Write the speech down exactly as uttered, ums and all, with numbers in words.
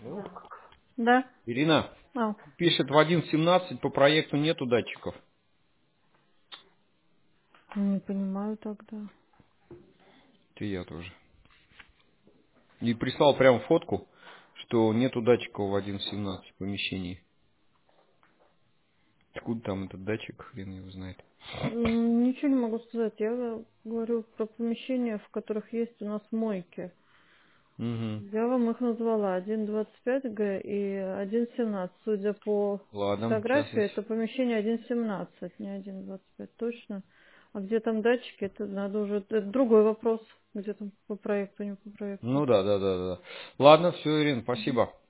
Да. Ирина, А. пишет в один семнадцать по проекту нету датчиков. Не понимаю тогда. Ты я тоже. И прислал прям фотку, что нету датчиков в один семнадцать в помещении. Откуда там этот датчик, хрен его знает. М, Ничего не могу сказать. Я говорю про помещения, в которых есть у нас мойки. Угу. Я вам их назвала. один двадцать пять гэ и один семнадцать. Судя по Ладно, сейчас фотографии, я... это помещение один семнадцать, не один двадцать пять точно. А где там датчики, это надо уже... Это другой вопрос. Где там по проекту, не по проекту. Ну да, да, да, да. Ладно, все, Ирина, спасибо.